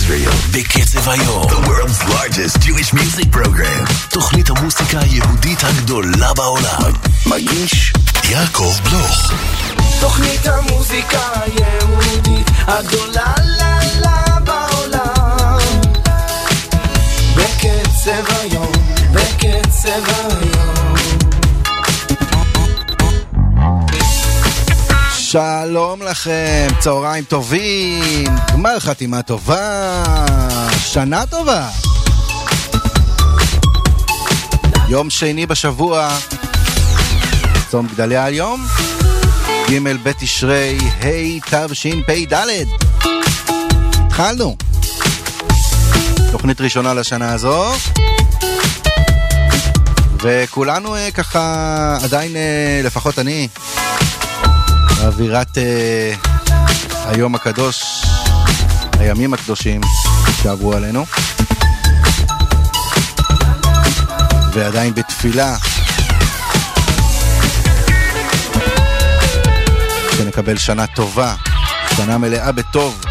Israel. בקצב היום, the world's largest Jewish music program. תוכנית המוסיקה היהודית הגדולה בעולם. מגיש יעקב בלוך. תוכנית המוסיקה היהודית הגדולה בעולם. בקצב היום, בקצב היום. שלום לכם, צהריים טובים, גמר חתימה טובה, שנה טובה. יום שני בשבוע, צום גדליה היום, ג' ב' תשרי, ה' תשפ"ד. התחלנו. תוכנית ראשונה לשנה הזו. וכולנו ככה, עדיין לפחות אני, באווירת היום הקדוש, הימים הקדושים שעברו עלינו, ועדיין בתפילה שנקבל שנה טובה, שנה מלאה בטוב,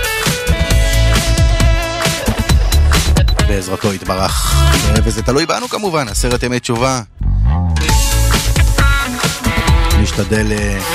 בעזרתו יתברך. וזה תלוי בנו כמובן, 10 ימי תשובה. נשתדל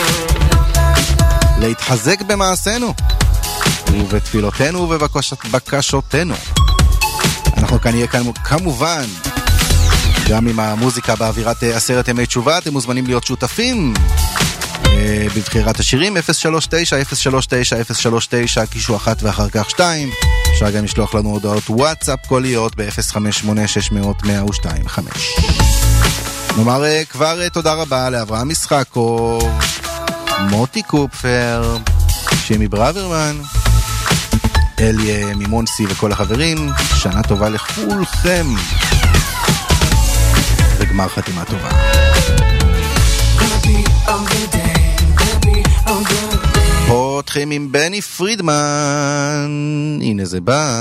להתחזק במעשינו ובתפילותינו ובבקשותינו. אנחנו כאן נהיה כמובן גם עם המוזיקה באווירת 10 ימי תשובה. אתם מוזמנים להיות שותפים בבחירת השירים 039-039-039, קישו 1 ואחר כך 2. אפשר גם לשלוח לנו הודעות וואטסאפ קוליות ב-058-600-102-5. נאמר כבר תודה רבה לאברהם משחקו, מוטי קופפר, שימי ברוורמן, אליה מימונסי וכל החברים. שנה טובה לכולכם וגמר חתימה טובה. פותחים עם בני פרידמן, הנה זה בא.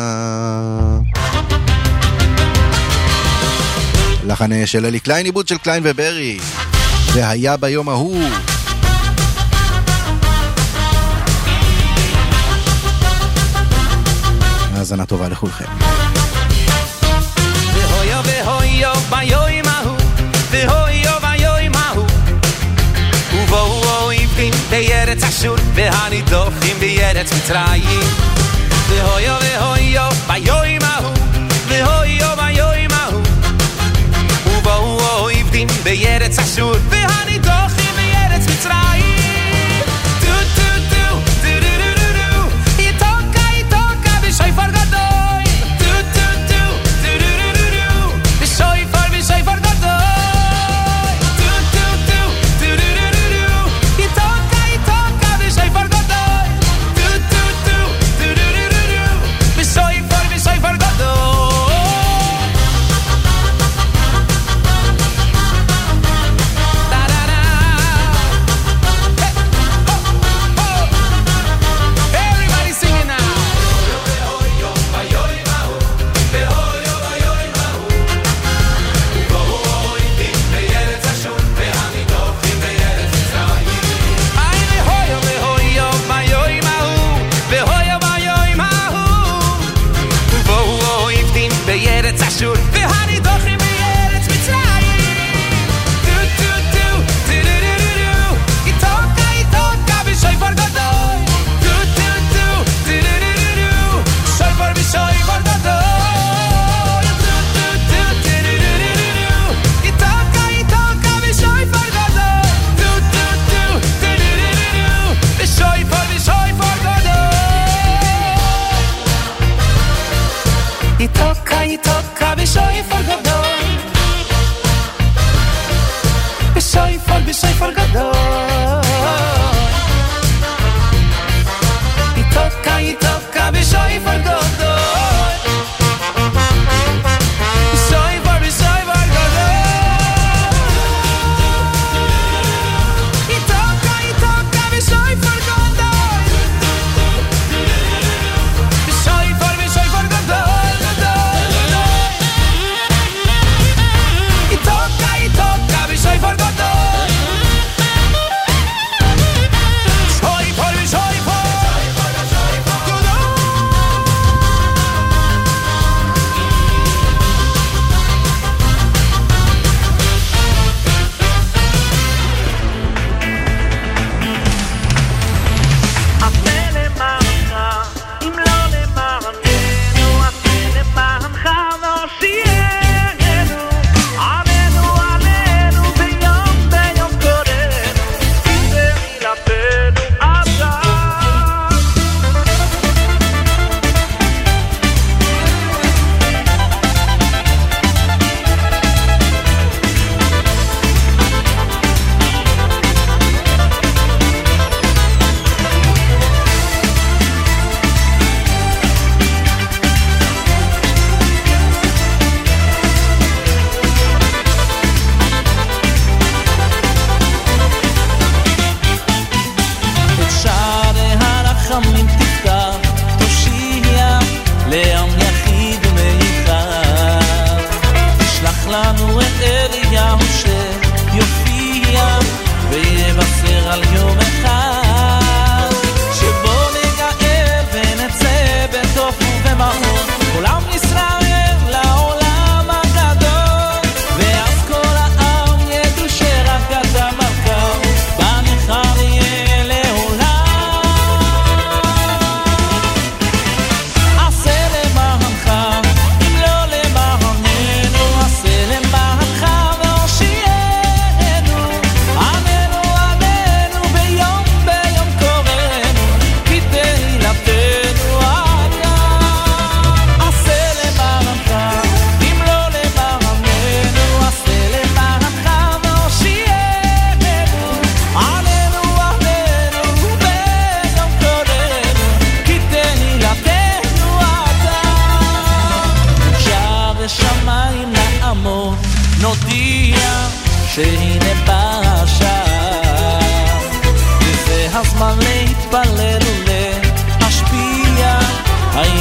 לחן של אלי קליין, עיבוד של קליין וברי, זה היה ביום ההוא. האזנה טובה לכולכם. והויו והויו ביום ההוא, והויו ביום ההוא, ובואו אויבים בארץ אשור, והנידוחים בארץ מצרים. והויו והויו ביום ההוא, והויו ביום ההוא, ובואו אויבים בארץ אשור, והנידוחים בארץ מצרים. שייפר גדול, דו דו דו דו דו דו דו, ושייפר גדול, דו דו דו דו דו דו דו, יתוקה ושייפר גדול, דו דו דו דו דו דו דו, ושייפר גדול. Da da da. Everybody singing now. Ashur, והנידוחים בארץ מצרים. דו דו דו דו דו דו דו, יתוקה ושייפר גדול, דו דו דו דו דו דו, שייפר ושייפר גדול, דו דו דו דו דו דו, יתוקה ושייפר גדול, דו דו דו דו דו דו, ושייפר גדול. יתוקה בשייפר גדול, בשייפר גדול, יתוקה בשייפר גדול, בשייפר גדול, יתוקה בשייפר גדול, בשייפר גדול. שייפר גדול, שייפר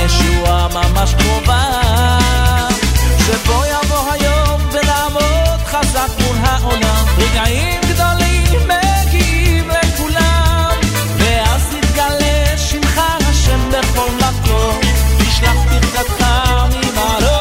ישועה ממש קרובה, שבו יבוא היום ונעמוד חזק מול העולם. רגעים גדולים מגיעים לכולם, ואז נתגלה שמך השם בכל מקום, תשלח ברכתך ממעלות.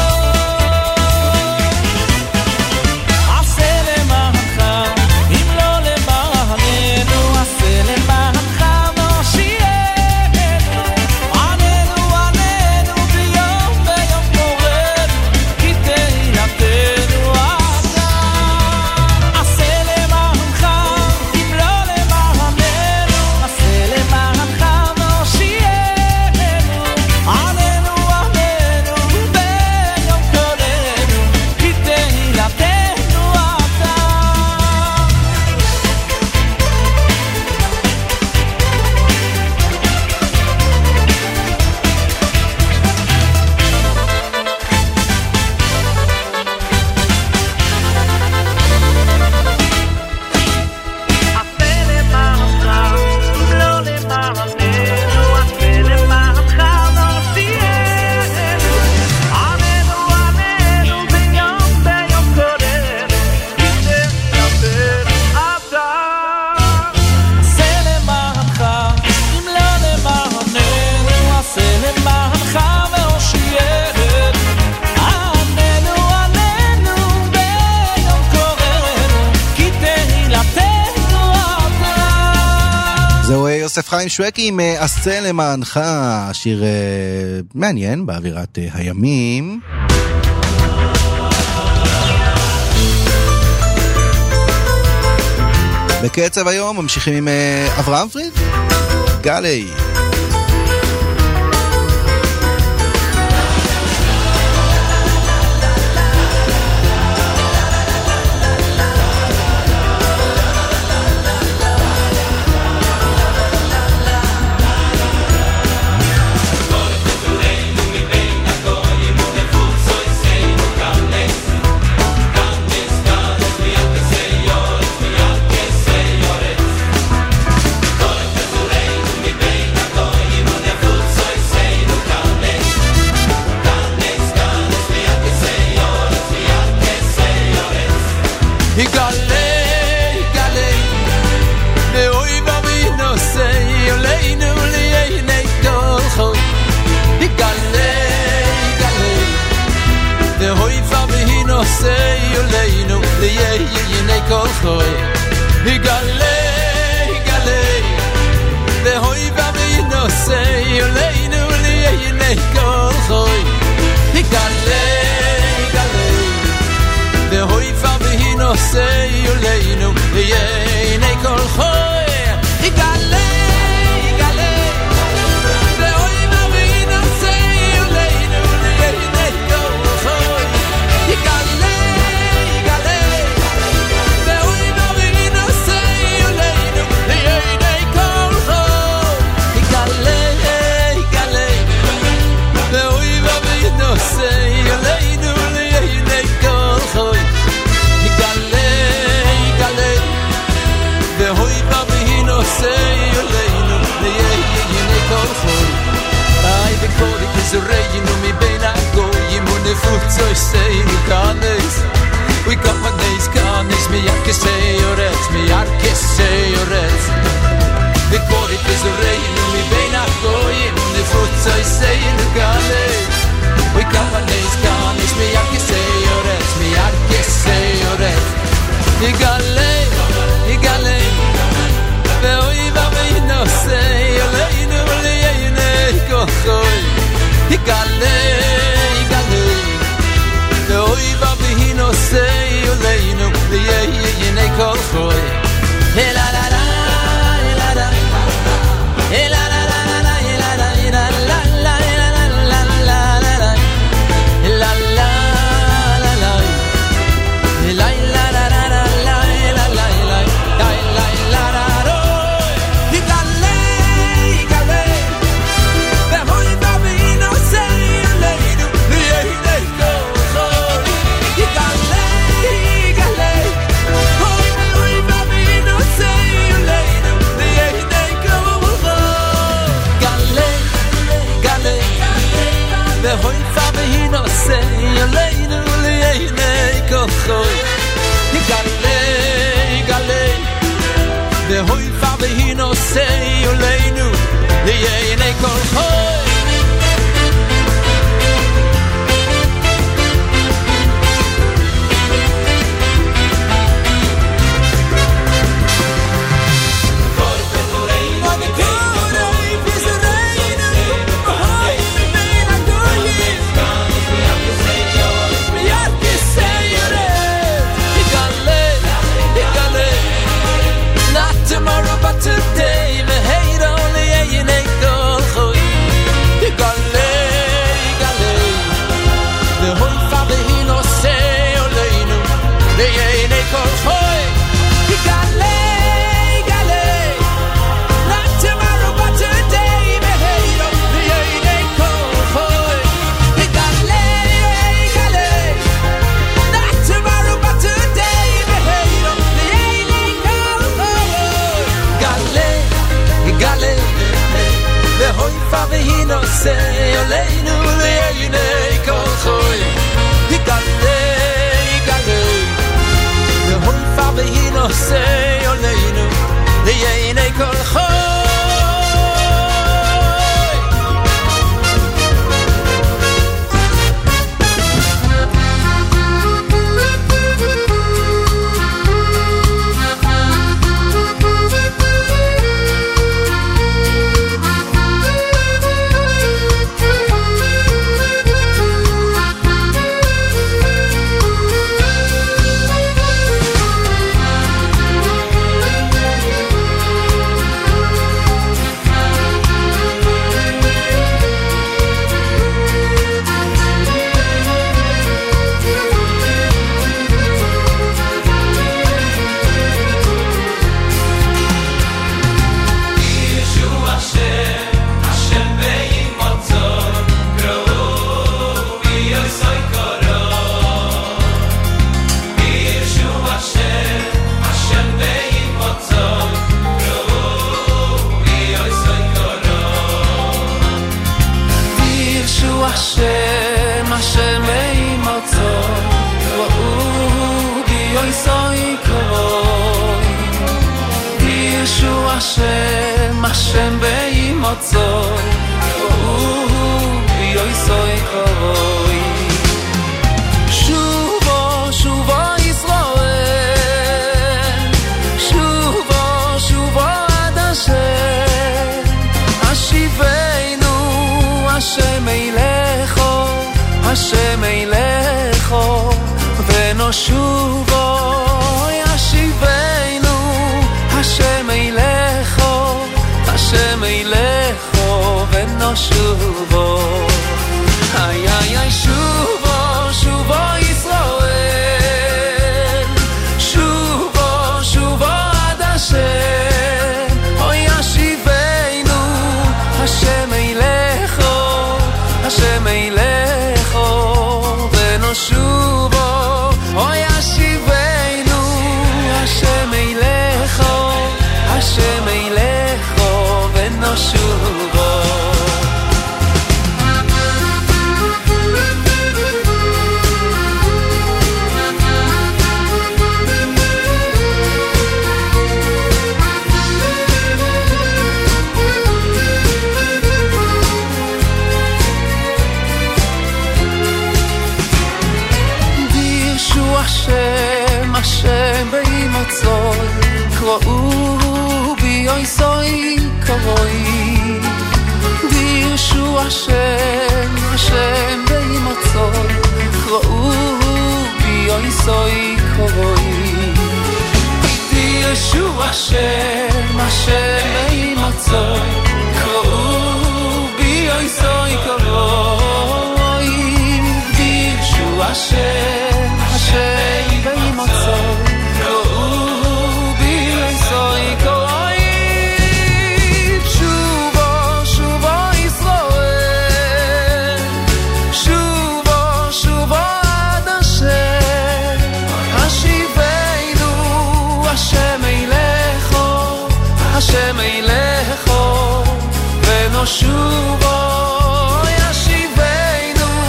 יוסף חיים שווקי עם עשה למענך, שיר מעניין באווירת הימים. בקצב היום ממשיכים עם אברהם פריד, גלי. La la la la la la la la la la והוי פאבי נוסע אלינו לעיני כוחוי יגלה והוי פאבי נוסע אלינו לעיני כוחוי tomorrow but today me hate only you make all hoy gale the whole family no say oleinu the you make all hoy gale not tomorrow but today me hate only you make all hoy gale not tomorrow but today me hate only you make all hoy gale the hoy favi no say oleinu leine kolchoy gale the hoy favi no say oleinu leine kolchoy Hashem beimotzoy yoy soy koy shuvo Yisrael shuvo ad Hashem ashiveinu Hashem eilecho venoshuvo ashiveinu Hashem eilecho Hashem eilecho venoshuvo ay shuvo Yisrael shuvo ad Hashem oy ashiveinu Hashem eilecho venoshuvo oy ashiveinu Hashem eilecho venoshuvo Dirshu Hashem beimotzoy kra'u yoy soy koy dirshu Hashem beimotzoy kra'u yoy soy koy dirshu Hashem beimotzoy kra'u yoy soy koy dirshu Hashem beimotzoy Hashem eilecho venoshuvo yashiveinu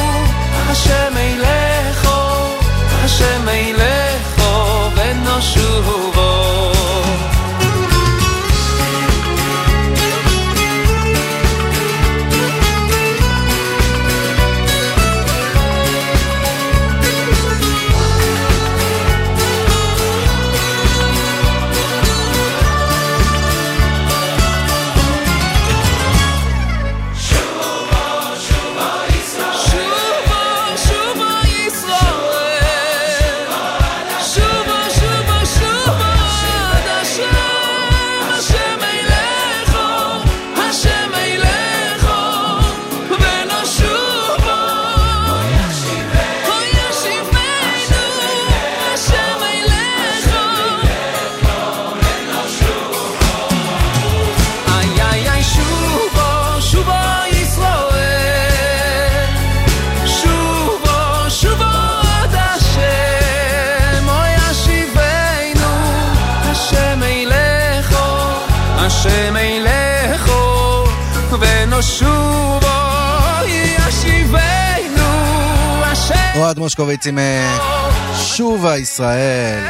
אוהד מושקוביץ עם שובה ישראל.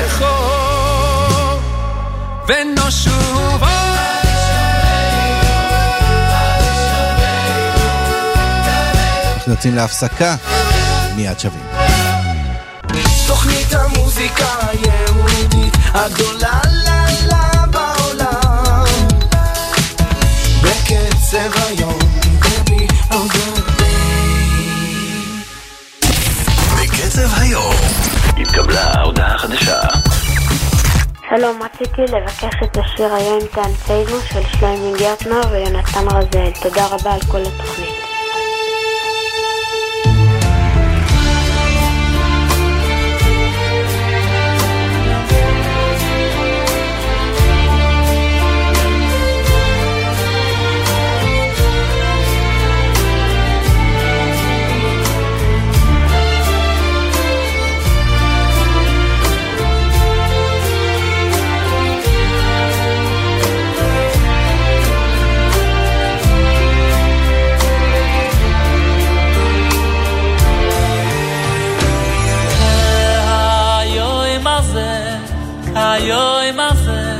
אנחנו יוצאים להפסקה, מיד שווים. תוכנית המוזיקה היהודית הגדולה לילה בעולם, בקצב היום, baby, all the day. בקצב היום התקבלה הודעה חדשה. שלום, רציתי לבקש את השיר היום תענצנו של שליימי גרטנר ויונתן רזל. תודה רבה על כל התוכנית. היום הזה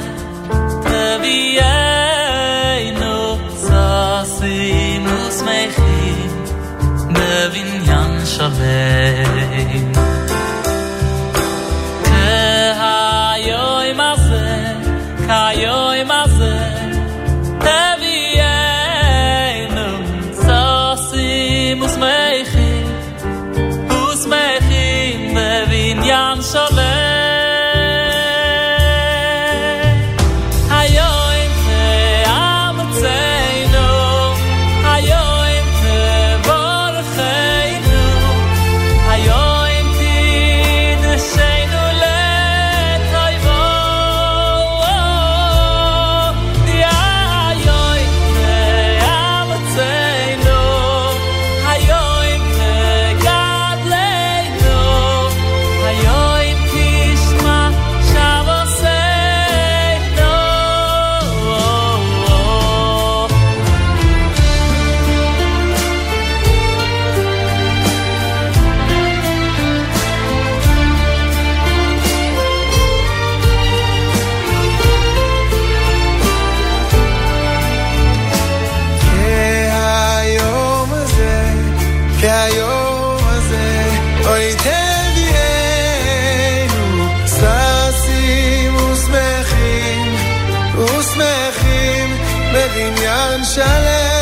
תביאנו ששים ושמחים בבניין שלם. כהיום הזה תביאנו ששים ושמחים בבניין שלם. בבניין שלם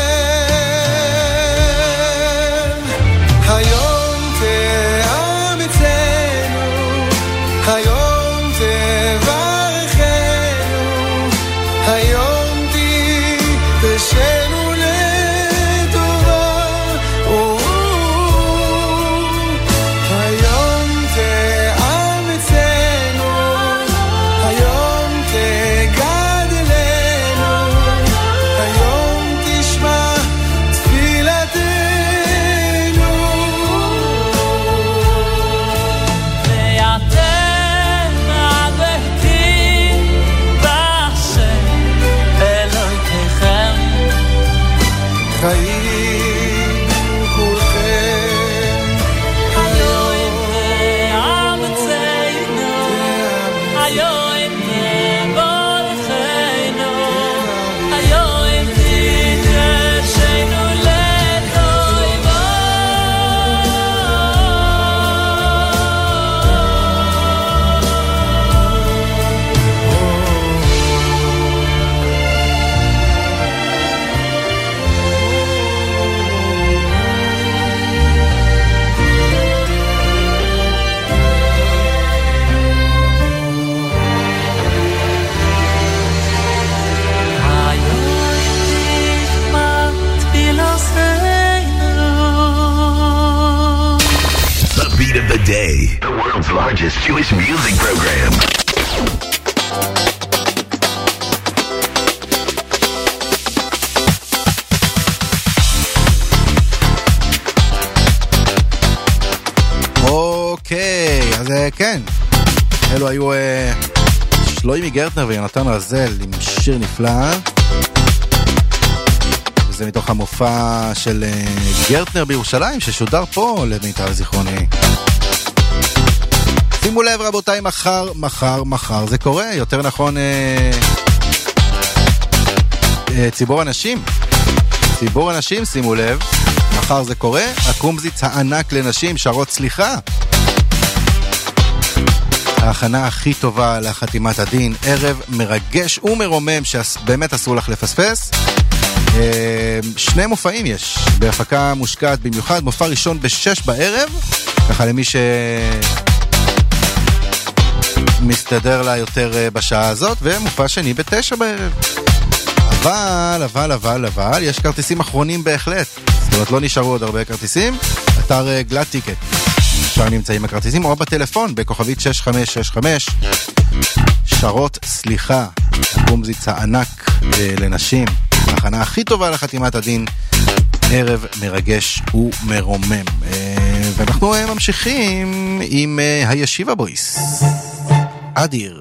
היום תאמצנו, היום תברכנו, היום תשנו לטובה, היום תאמצנו, היום תגדלנו, היום תשמע תפילתנו. ואתם עבדתים בהשם אלוהיכם, חיים כולכם היום תאמצנו, היום תברכנו, היום תדרשנו לטובה. The beat of the day, the world's largest Jewish music program. אוקיי, אז כן, אלו היו שלוימי גרטנר ויונתן רזל עם שיר נפלא. זה מתוך המופע של גרטנר בירושלים, ששודר פה למיטב זיכרוני. שימו לב רבותיי, מחר זה קורה, יותר נכון ציבור אנשים, שימו לב, מחר זה קורה, הקומזיץ הענק לנשים שרות סליחה, ההכנה הכי טובה לחתימת הדין, ערב מרגש ומרומם שבאמת אסור לך לפספס. 2 מופעים יש בהפקה מושקעת במיוחד, מופע ראשון ב-6 בערב, ככה למי שמסתדר לה יותר בשעה הזאת, ומופע שני ב-9 בערב. אבל יש כרטיסים אחרונים בהחלט, זאת אומרת לא נשארו עוד הרבה כרטיסים. אתר גלאד טיקט, שם נמצאים הכרטיסים, או בטלפון בכוכבית 6565. שרות סליחה, הקומזיץ הענק לנשים, ההכנה הכי טובה לחתימת הדין, ערב מרגש ומרומם. ואנחנו ממשיכים עם הישיבה בויס, אדיר.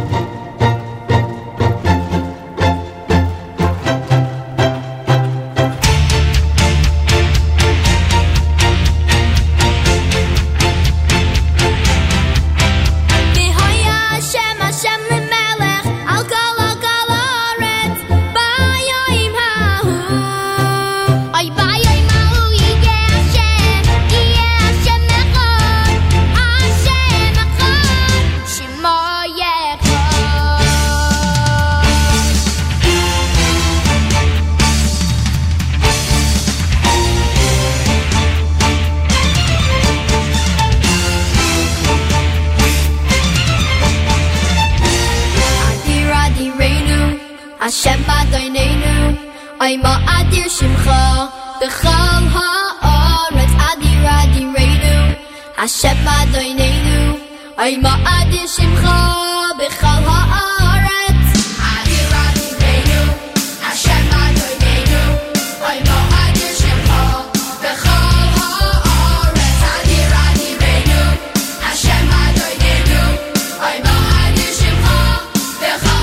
Hashem Adonenu, Oimo Adir Shimcha, B'chol ha'aretz Adir Adirenu. Hashem Adonenu, Oimo Adir Shimcha, B'chol ha'aretz Adir Adirenu. Hashem Adonenu, Oimo Adir Shimcha, B'chol ha'aretz Adir Adirenu. Hashem Adonenu, Oimo Adir Shimcha, B'chol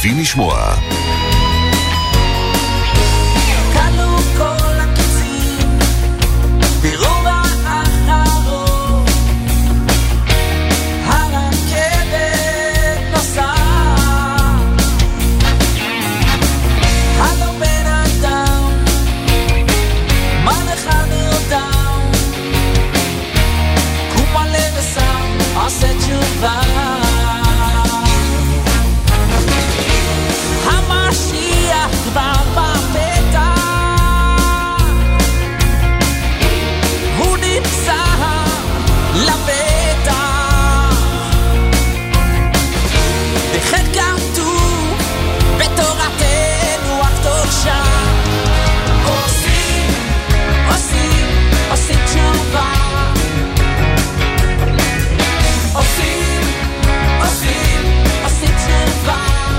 אוהבים לשמוע. כלו כל הקיצים ברובע האחרון, הרכבת נוסעת, הלו בן אדם, מה לך נרדם? קום עלה ושם, עושה תשובה. המשיח כבר בפתח, הוא נמצא לבטח, בחטא כתוב בתורתנו הקדושה, עושים תשובה, עושים תשובה.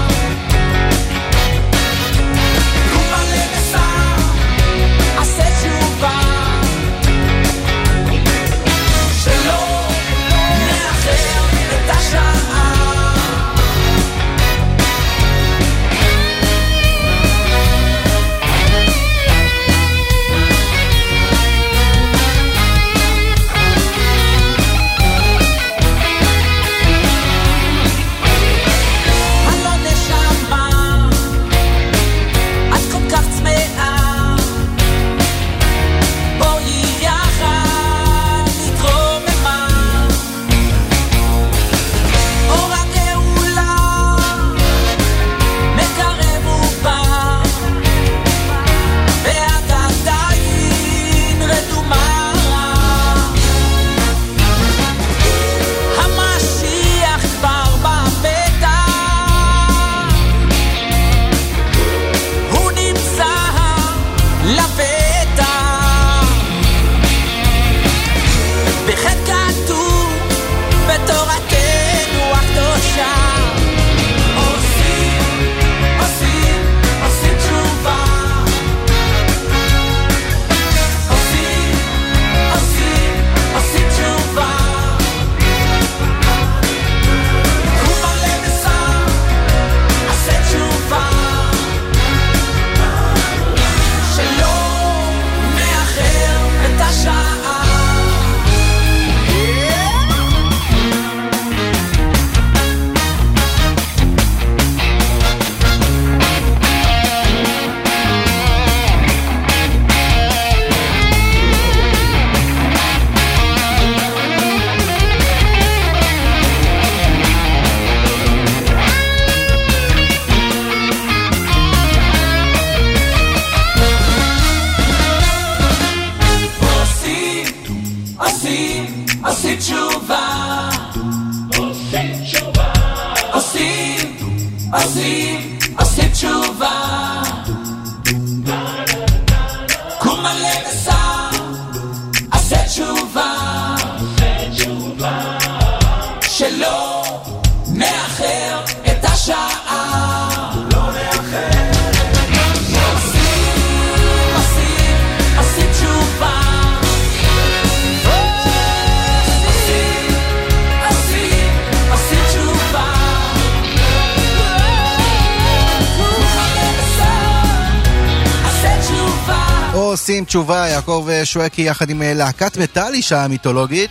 עושים תשובה, יעקב שואקי יחד עם להקת מטל, אישה המיתולוגית.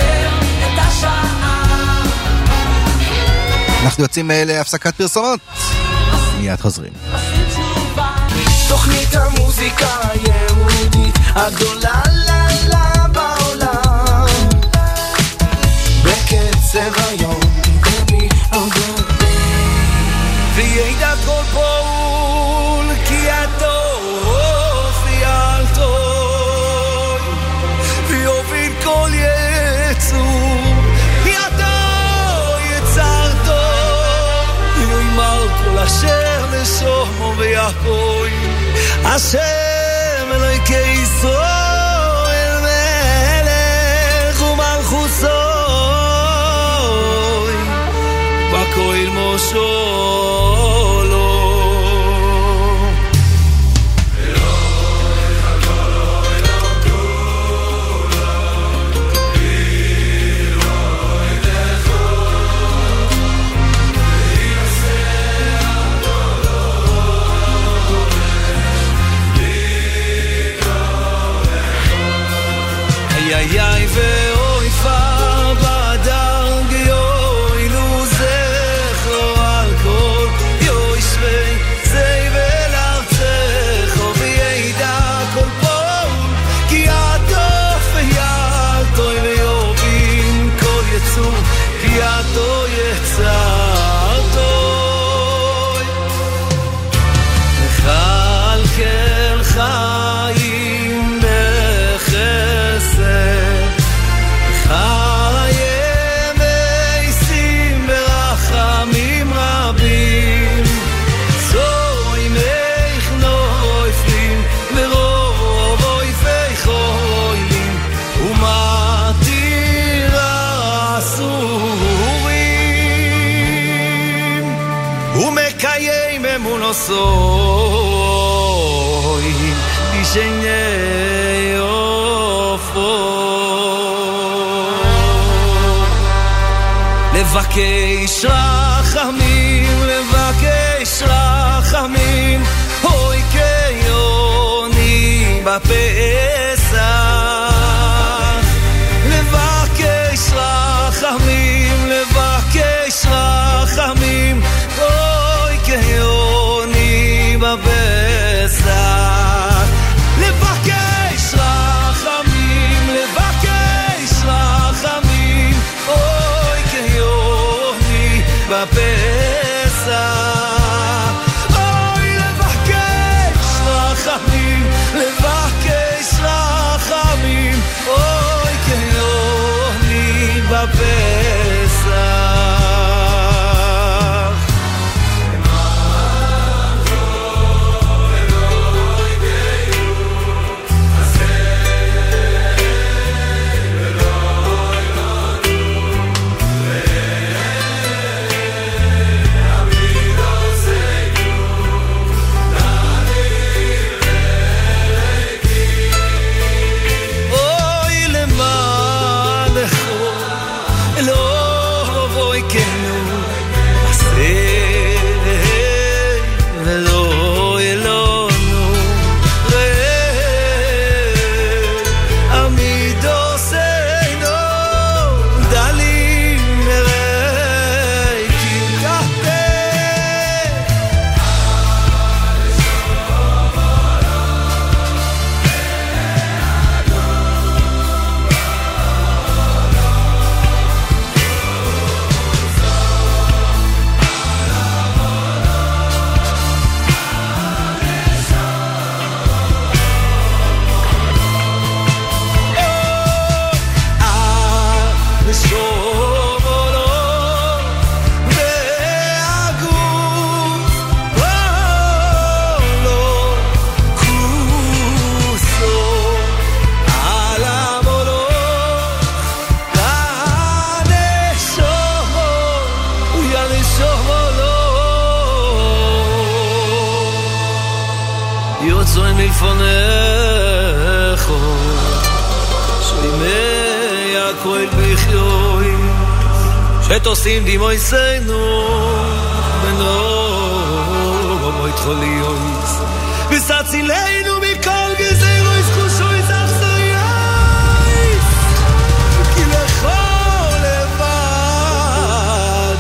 אנחנו יוצאים להפסקת פרסומות, מיד חוזרים. תוכנית המוזיקה היהודית הגדולה לילה בעולם, בקצב היום קובי אוגבי וידע כל פועל כי הטוב יעלתוי ויוביל כל יצור ידו יצרתו ויאמר כל אשר נשומו ויעקוי השם אלוהי ישראל מלך ומלכותו בכל מושלו איי איי ואוי פר בדרג יוי לו זכרו על כל יוי שווי זי ולארצך וידע כל פול כי עטוף ויעלתוי ויובין כל יצור כי עטו יצרתוי וכלכל חיים בחסד חיי מייסים ברחמים רבים זוי מייך נויפלים ורוב אויפי חוילים ומתיר אסורים ומקיים אמונוסוי בשני אופו לבקש רחמים לבקש רחמים אוי כיוני בפסח לבקש רחמים לבקש רחמים אוי כיוני בפסח לבקש רחמים לבקש רחמים אוי כיוני בפסח אוי לבקש רחמים לבקש רחמים אוי כיוני בפסח יוצאים מלפונך שלימי הכל בחיוי שתוסים דימוי סיינו בנו בו התחולי אויס וסצילנו מכל גזירו יסקושו יזחזויס כי לכל לבד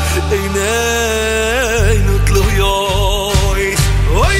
עינינו תלויוי אוי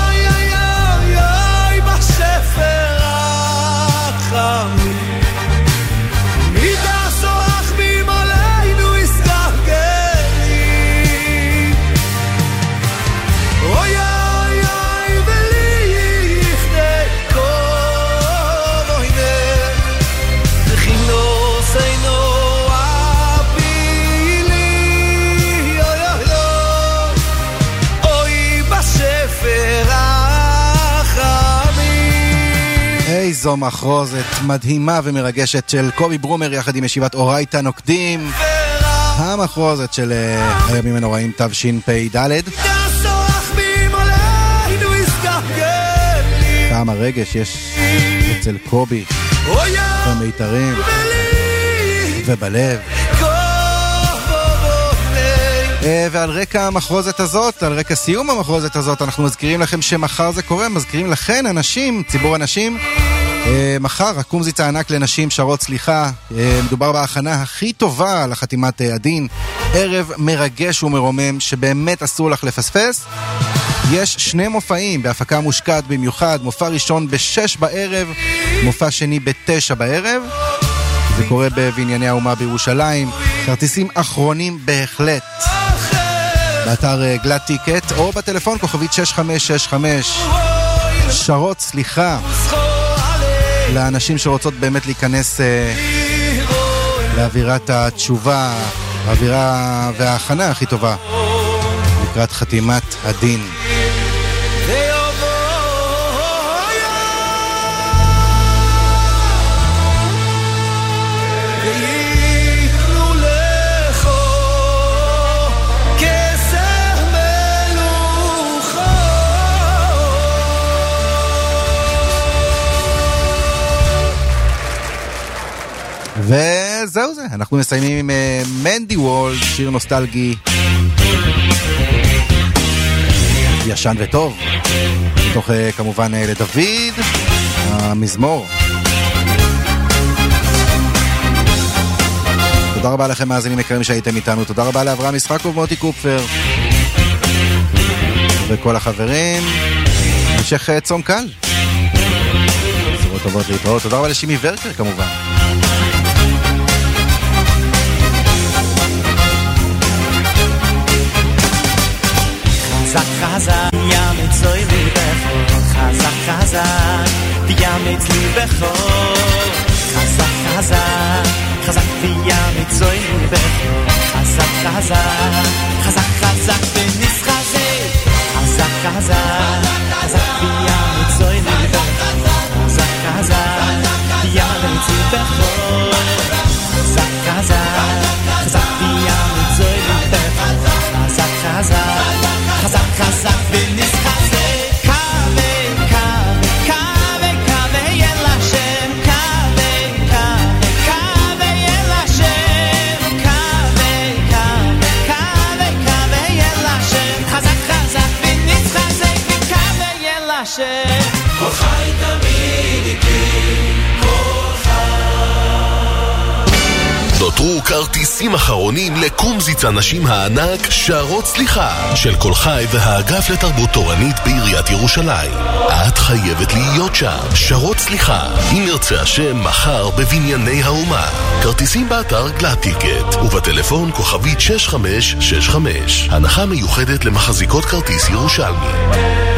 איזו מחרוזת מדהימה ומרגשת של קובי ברומר יחד עם ישיבת אורייתא נוקדים, המחרוזת של הימים הנוראים תשפ"ד. כמה רגש יש אצל קובי במיתרים ובלב. ועל רקע המחרוזת הזאת, על רקע סיום המחרוזת הזאת, אנחנו מזכירים לכם שמחר זה קורה, מזכירים לכן אנשים, ציבור אנשים, מחר הקומזיץ הענק לנשים שרות סליחה, מדובר בהכנה הכי טובה לחתימת הדין, ערב מרגש ומרומם שבאמת אסור לך לפספס. יש 2 מופעים בהפקה מושקעת במיוחד, מופע ראשון ב-6 בערב, מופע שני ב-9 בערב, זה קורה בבנייני האומה בירושלים. כרטיסים אחרונים בהחלט באתר גלאט טיקט או בטלפון כוכבית 6565. שרות סליחה לאנשים שרוצות באמת להיכנס לאווירת התשובה, האווירה וההכנה הכי טובה לקראת חתימת הדין. וזהו זה, אנחנו מסיימים עם מנדי וולד, שיר נוסטלגי ישן וטוב, מתוך כמובן לדוד המזמור. תודה רבה לכם מאזינים יקרים שהייתם איתנו, תודה רבה לאברהם ישחקוב, מוטי קופפר וכל החברים. המשך צום קל, בשורות טובות להתראות. תודה רבה לשימי ורקר כמובן. חזק חזק יאמץ לי בחור, חזק חזק יאמץ לי בחור, חזק חזק חזק יאמץ לי בחור, חזק חזק חזק חזק ונסחזק, חזק חזק חזק יאמץ לי בחור, חזק חזק יאמץ לי בחור, חזק חזק חזק יאמץ לי בחור, חזק חזק חזק חזק ונסחזק, קווה קווה קווה קווה אל השם, קווה קווה קווה אל השם, קווה קווה קווה קווה אל השם, חזק חזק ונסחזק וקווה אל השם. כל חי תמיד איתי, כל חי. נותרו כרטיסים אחרונים לקומזיץ הנשים הענק שרות סליחה של כל חי והאגף לתרבות תורנית בעיריית ירושלים. את חייבת להיות שם. שרות סליחה, אם ירצה השם, מחר בבנייני האומה. כרטיסים באתר גלאט טיקט ובטלפון כוכבית 6565. הנחה מיוחדת למחזיקות כרטיס ירושלמי.